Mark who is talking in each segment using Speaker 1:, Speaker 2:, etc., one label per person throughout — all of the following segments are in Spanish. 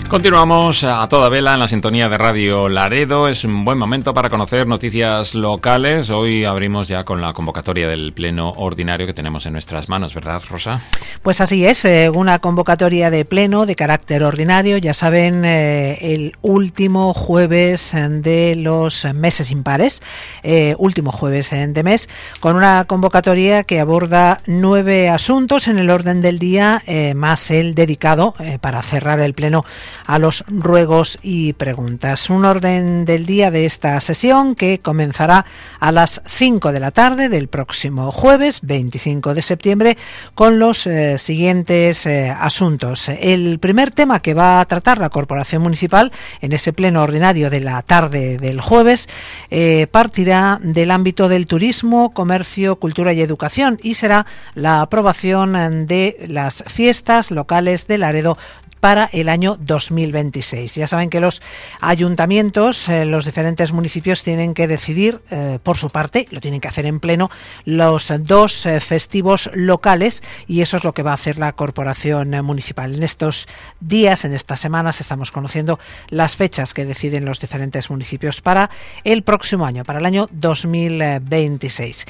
Speaker 1: Continuamos a toda vela en la sintonía de Radio Laredo. Es un buen momento para conocer noticias locales. Hoy abrimos ya con la convocatoria del pleno ordinario que tenemos en nuestras manos, ¿verdad, Rosa?
Speaker 2: Pues así es, una convocatoria de pleno de carácter ordinario, ya saben, el último jueves de los meses impares, último jueves de mes, con una convocatoria que aborda 9 asuntos en el orden del día, más el dedicado para cerrar el pleno a los ruegos y preguntas. Un orden del día de esta sesión que comenzará a las 5 de la tarde del próximo jueves 25 de septiembre con los siguientes asuntos. El primer tema que va a tratar la Corporación Municipal en ese pleno ordinario de la tarde del jueves partirá del ámbito del turismo, comercio, cultura y educación y será la aprobación de las fiestas locales de Laredo para el año 2026. Ya saben que los ayuntamientos, los diferentes municipios tienen que decidir por su parte, lo tienen que hacer en pleno, los dos festivos locales y eso es lo que va a hacer la Corporación Municipal. En estos días, en estas semanas, estamos conociendo las fechas que deciden los diferentes municipios para el próximo año, para el año 2026.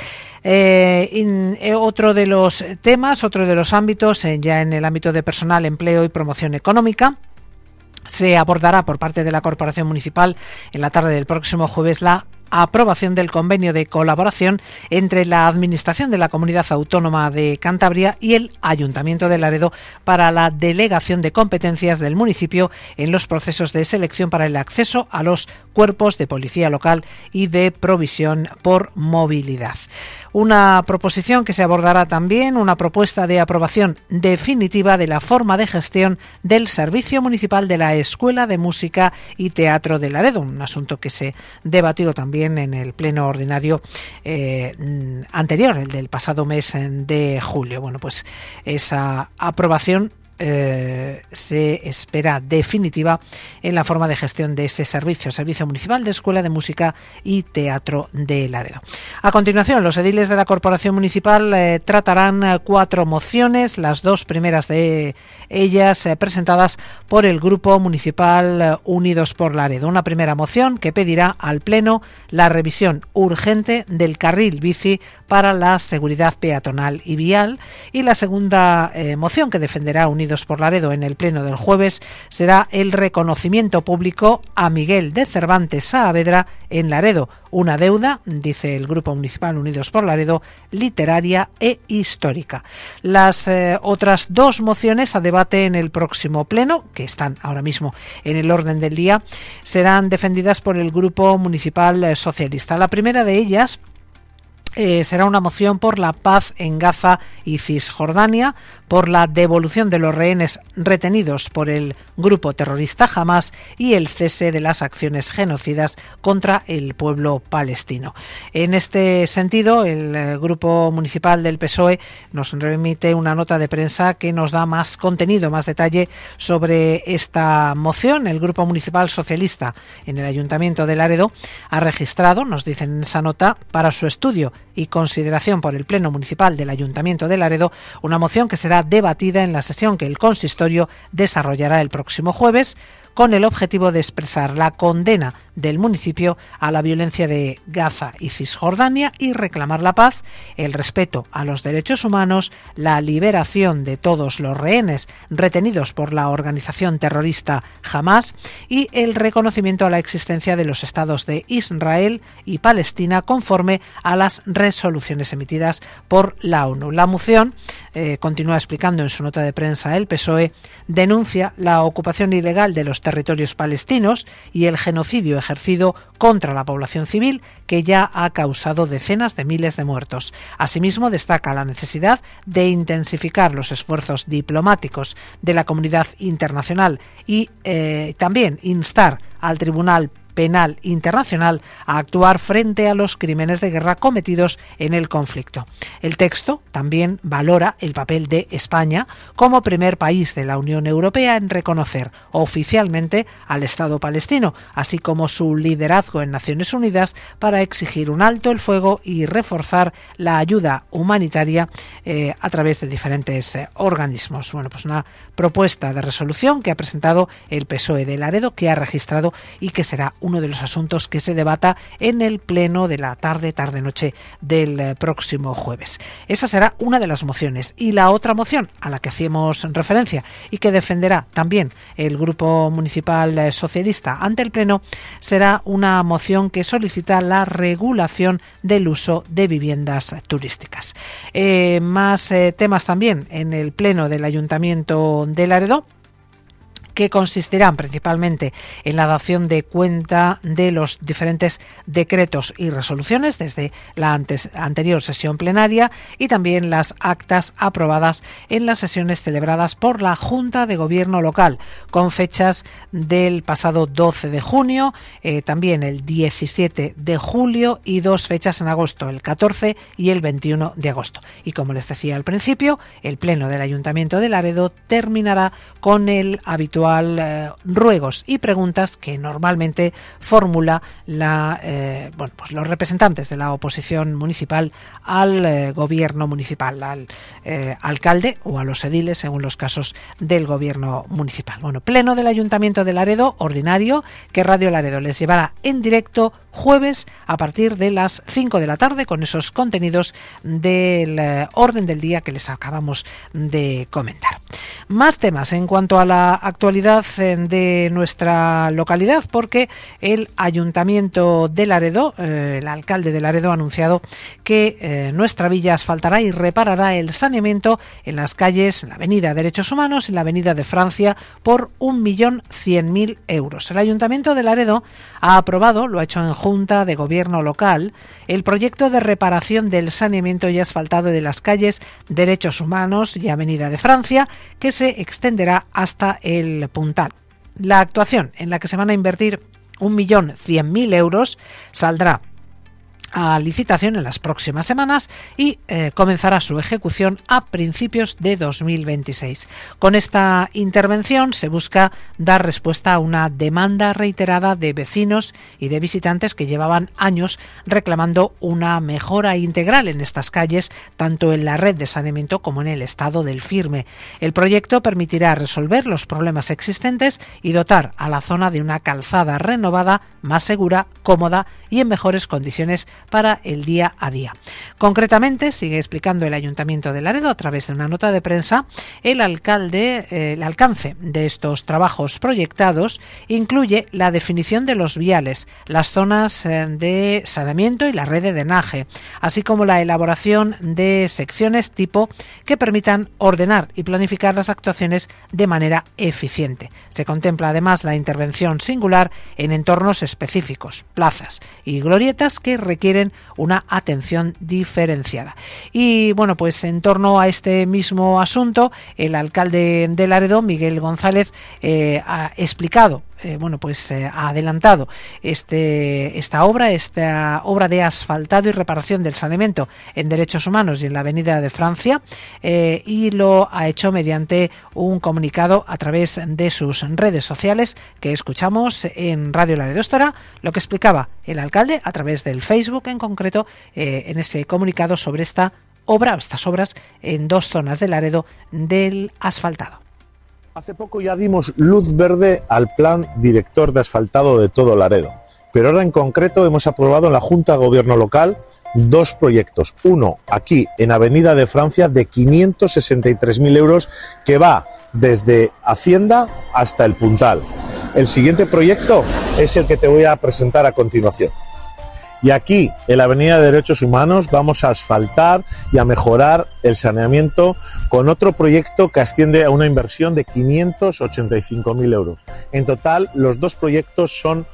Speaker 2: Otro de los temas, otro de los ámbitos, ya en el ámbito de personal, empleo y promoción económica, se abordará por parte de la Corporación Municipal en la tarde del próximo jueves la aprobación del convenio de colaboración entre la Administración de la Comunidad Autónoma de Cantabria y el Ayuntamiento de Laredo para la delegación de competencias del municipio en los procesos de selección para el acceso a los cuerpos de policía local y de provisión por movilidad. Una proposición que se abordará también, una propuesta de aprobación definitiva de la forma de gestión del Servicio Municipal de la Escuela de Música y Teatro de Laredo, un asunto que se debatió también en el pleno ordinario anterior, el del pasado mes de julio. Bueno, pues esa aprobación se espera definitiva en la forma de gestión de ese Servicio Municipal de Escuela de Música y Teatro de Laredo. A continuación, los ediles de la Corporación Municipal tratarán 4 mociones, las 2 primeras de ellas presentadas por el Grupo Municipal Unidos por Laredo. Una primera moción que pedirá al Pleno la revisión urgente del carril bici para la seguridad peatonal y vial, y la segunda moción que defenderá Unidos por Laredo en el pleno del jueves será el reconocimiento público a Miguel de Cervantes Saavedra en Laredo, una deuda, dice el Grupo Municipal Unidos por Laredo, literaria e histórica. Las otras 2 mociones a debate en el próximo pleno, que están ahora mismo en el orden del día, serán defendidas por el Grupo Municipal Socialista. La primera de ellas será una moción por la paz en Gaza y Cisjordania, por la devolución de los rehenes retenidos por el grupo terrorista Hamás y el cese de las acciones genocidas contra el pueblo palestino. En este sentido, el Grupo Municipal del PSOE nos remite una nota de prensa que nos da más contenido, más detalle sobre esta moción. El Grupo Municipal Socialista en el Ayuntamiento de Laredo ha registrado, nos dicen en esa nota, para su estudio y consideración por el Pleno Municipal del Ayuntamiento de Laredo, una moción que será debatida en la sesión que el consistorio desarrollará el próximo jueves, con el objetivo de expresar la condena del municipio a la violencia de Gaza y Cisjordania y reclamar la paz, el respeto a los derechos humanos, la liberación de todos los rehenes retenidos por la organización terrorista Hamás y el reconocimiento a la existencia de los estados de Israel y Palestina conforme a las resoluciones emitidas por la ONU. La moción, continúa explicando en su nota de prensa el PSOE, denuncia la ocupación ilegal de los territorios palestinos y el genocidio ejercido contra la población civil que ya ha causado decenas de miles de muertos. Asimismo, destaca la necesidad de intensificar los esfuerzos diplomáticos de la comunidad internacional y también instar al Tribunal Penal Internacional a actuar frente a los crímenes de guerra cometidos en el conflicto. El texto también valora el papel de España como primer país de la Unión Europea en reconocer oficialmente al Estado palestino, así como su liderazgo en Naciones Unidas para exigir un alto el fuego y reforzar la ayuda humanitaria a través de diferentes organismos. Bueno, pues una propuesta de resolución que ha presentado el PSOE de Laredo, que ha registrado y que será uno de los asuntos que se debata en el pleno de la tarde-noche del próximo jueves. Esa será una de las mociones. Y la otra moción a la que hacíamos referencia y que defenderá también el Grupo Municipal Socialista ante el pleno será una moción que solicita la regulación del uso de viviendas turísticas. Más temas también en el pleno del Ayuntamiento de Laredo, que consistirán principalmente en la dación de cuenta de los diferentes decretos y resoluciones desde la anterior sesión plenaria y también las actas aprobadas en las sesiones celebradas por la Junta de Gobierno local, con fechas del pasado 12 de junio, también el 17 de julio y 2 fechas en agosto, el 14 y el 21 de agosto. Y como les decía al principio, el pleno del Ayuntamiento de Laredo terminará con el habitual ruegos y preguntas que normalmente formula los representantes de la oposición municipal al gobierno municipal, al alcalde o a los ediles, según los casos del gobierno municipal. Bueno, pleno del Ayuntamiento de Laredo, ordinario, que Radio Laredo les llevará en directo jueves a partir de las 5 de la tarde con esos contenidos del orden del día que les acabamos de comentar. Más temas en cuanto a la actualidad de nuestra localidad, porque el Ayuntamiento de Laredo, el alcalde de Laredo, ha anunciado que nuestra villa asfaltará y reparará el saneamiento en las calles, en la Avenida Derechos Humanos y en la Avenida de Francia por 1.100.000 euros. El Ayuntamiento de Laredo ha aprobado, lo ha hecho en Junta de Gobierno local, el proyecto de reparación del saneamiento y asfaltado de las calles Derechos Humanos y Avenida de Francia, que se extenderá hasta el Puntal. La actuación, en la que se van a invertir 1.100.000 euros, saldrá a licitación en las próximas semanas y comenzará su ejecución a principios de 2026. Con esta intervención se busca dar respuesta a una demanda reiterada de vecinos y de visitantes que llevaban años reclamando una mejora integral en estas calles, tanto en la red de saneamiento como en el estado del firme. El proyecto permitirá resolver los problemas existentes y dotar a la zona de una calzada renovada, más segura, cómoda y en mejores condiciones para el día a día. Concretamente, sigue explicando el Ayuntamiento de Laredo a través de una nota de prensa, el alcance de estos trabajos proyectados incluye la definición de los viales, las zonas de saneamiento y la red de drenaje, así como la elaboración de secciones tipo que permitan ordenar y planificar las actuaciones de manera eficiente. Se contempla además la intervención singular en entornos específicos, plazas y glorietas que requieren una atención diferenciada. Y bueno, pues en torno a este mismo asunto, el alcalde de Laredo, Miguel González, ha explicado, ha adelantado esta obra de asfaltado y reparación del saneamiento en Derechos Humanos y en la Avenida de Francia, y lo ha hecho mediante un comunicado a través de sus redes sociales que escuchamos en Radio Laredo. Esto era lo que explicaba el alcalde a través del Facebook, en concreto en ese comunicado sobre estas obras en 2 zonas de Laredo del asfaltado.
Speaker 3: Hace poco ya dimos luz verde al plan director de asfaltado de todo Laredo, pero ahora en concreto hemos aprobado en la Junta de Gobierno local 2 proyectos. Uno aquí en Avenida de Francia de 563.000 euros que va desde Hacienda hasta el Puntal. El siguiente proyecto es el que te voy a presentar a continuación. Y aquí, en la Avenida de Derechos Humanos, vamos a asfaltar y a mejorar el saneamiento con otro proyecto que asciende a una inversión de 585.000 euros. En total, los 2 proyectos son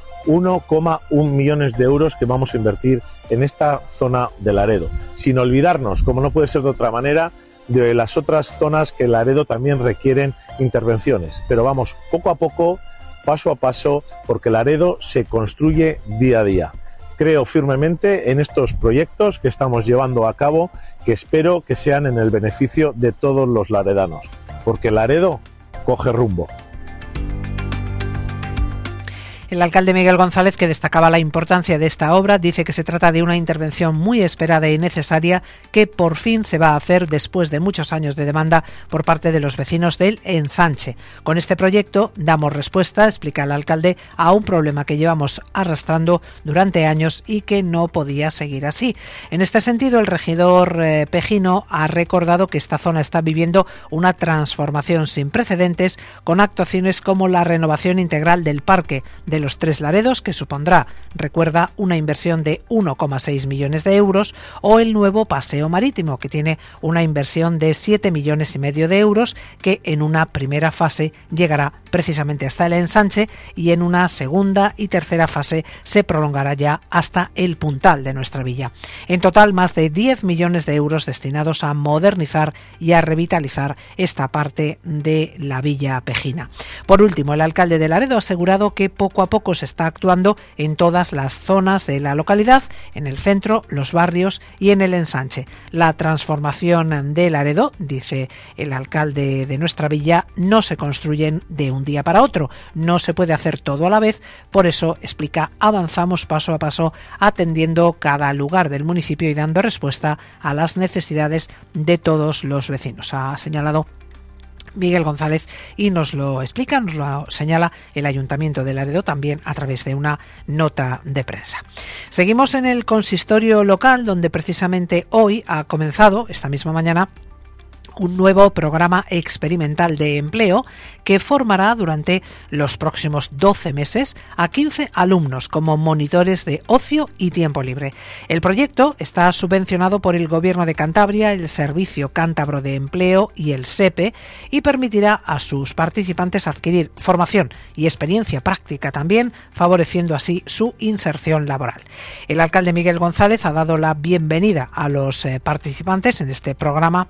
Speaker 3: 1,1 millones de euros que vamos a invertir en esta zona de Laredo. Sin olvidarnos, como no puede ser de otra manera, de las otras zonas que Laredo también requieren intervenciones. Pero vamos poco a poco paso a paso, porque Laredo se construye día a día. Creo firmemente en estos proyectos que estamos llevando a cabo, que espero que sean en el beneficio de todos los laredanos, porque Laredo coge rumbo.
Speaker 2: El alcalde Miguel González, que destacaba la importancia de esta obra, dice que se trata de una intervención muy esperada y necesaria que por fin se va a hacer después de muchos años de demanda por parte de los vecinos del Ensanche. Con este proyecto damos respuesta, explica el alcalde, a un problema que llevamos arrastrando durante años y que no podía seguir así. En este sentido, el regidor Pejino ha recordado que esta zona está viviendo una transformación sin precedentes, con actuaciones como la renovación integral del parque de los Tres Laredos, que supondrá, recuerda, una inversión de 1,6 millones de euros, o el nuevo paseo marítimo, que tiene una inversión de 7,5 millones de euros, que en una primera fase llegará precisamente hasta el Ensanche y en una segunda y tercera fase se prolongará ya hasta el Puntal de nuestra villa. En total, más de 10 millones de euros destinados a modernizar y a revitalizar esta parte de la villa pejina. Por último, el alcalde de Laredo ha asegurado que poco a poco se está actuando en todas las zonas de la localidad, en el centro, los barrios y en el Ensanche. La transformación de Laredo, dice el alcalde de nuestra villa, no se construyen de un día para otro, no se puede hacer todo a la vez, por eso, explica, avanzamos paso a paso atendiendo cada lugar del municipio y dando respuesta a las necesidades de todos los vecinos. Ha señalado Miguel González y nos lo explica, nos lo señala el Ayuntamiento de Laredo también a través de una nota de prensa. Seguimos en el consistorio local, donde precisamente hoy ha comenzado, esta misma mañana, un nuevo programa experimental de empleo que formará durante los próximos 12 meses a 15 alumnos como monitores de ocio y tiempo libre. El proyecto está subvencionado por el Gobierno de Cantabria, el Servicio Cántabro de Empleo y el SEPE, y permitirá a sus participantes adquirir formación y experiencia práctica también, favoreciendo así su inserción laboral. El alcalde Miguel González ha dado la bienvenida a los participantes en este programa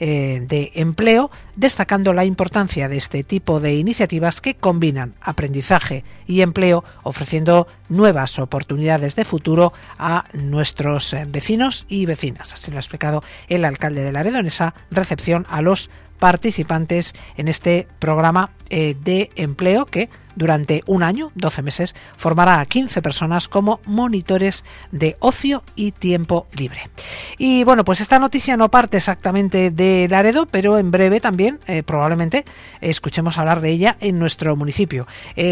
Speaker 2: de empleo, destacando la importancia de este tipo de iniciativas que combinan aprendizaje y empleo, ofreciendo nuevas oportunidades de futuro a nuestros vecinos y vecinas. Así lo ha explicado el alcalde de Laredo en esa recepción a los participantes en este programa de empleo que durante un año, 12 meses, formará a 15 personas como monitores de ocio y tiempo libre. Y bueno, pues esta noticia no parte exactamente de Laredo, pero en breve también probablemente escuchemos hablar de ella en nuestro municipio.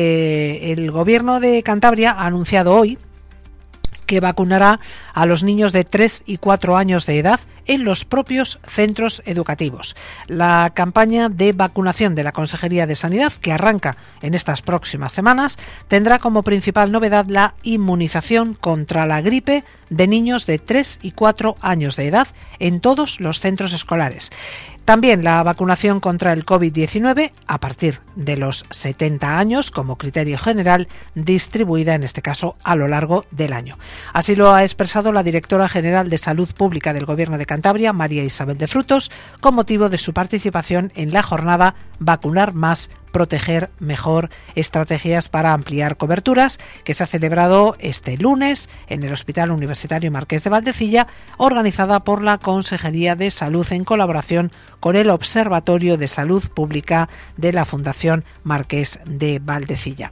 Speaker 2: El Gobierno de Cantabria ha anunciado hoy que vacunará a los niños de 3 y 4 años de edad en los propios centros educativos. La campaña de vacunación de la Consejería de Sanidad, que arranca en estas próximas semanas, tendrá como principal novedad la inmunización contra la gripe de niños de 3 y 4 años de edad en todos los centros escolares. También la vacunación contra el COVID-19 a partir de los 70 años como criterio general, distribuida en este caso a lo largo del año. Así lo ha expresado la directora general de Salud Pública del Gobierno de Cantabria, María Isabel de Frutos, con motivo de su participación en la jornada Vacunar Más, Proteger Mejor, estrategias para ampliar coberturas, que se ha celebrado este lunes en el Hospital Universitario Marqués de Valdecilla, organizada por la Consejería de Salud en colaboración con el Observatorio de Salud Pública de la Fundación Marqués de Valdecilla.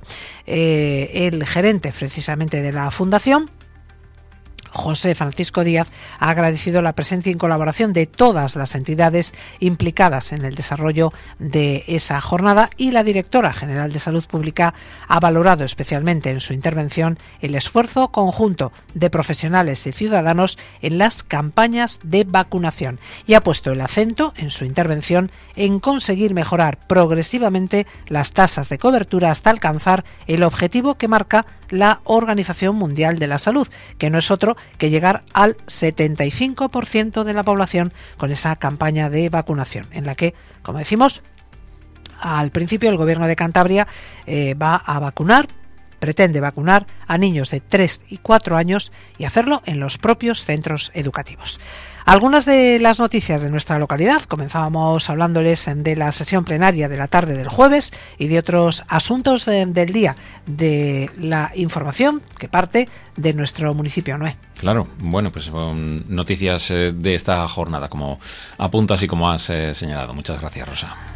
Speaker 2: El gerente precisamente de la Fundación, José Francisco Díaz, ha agradecido la presencia y colaboración de todas las entidades implicadas en el desarrollo de esa jornada, y la directora general de Salud Pública ha valorado especialmente en su intervención el esfuerzo conjunto de profesionales y ciudadanos en las campañas de vacunación, y ha puesto el acento en su intervención en conseguir mejorar progresivamente las tasas de cobertura hasta alcanzar el objetivo que marca la Organización Mundial de la Salud, que no es otro que llegar al 75% de la población con esa campaña de vacunación, en la que, como decimos, al principio el Gobierno de Cantabria va a vacunar pretende vacunar a niños de 3 y 4 años y hacerlo en los propios centros educativos. Algunas de las noticias de nuestra localidad. Comenzábamos hablándoles de la sesión plenaria de la tarde del jueves y de otros asuntos del día, de la información que parte de nuestro municipio, Noé.
Speaker 1: Claro, bueno, pues son noticias de esta jornada, como apuntas y como has señalado. Muchas gracias, Rosa.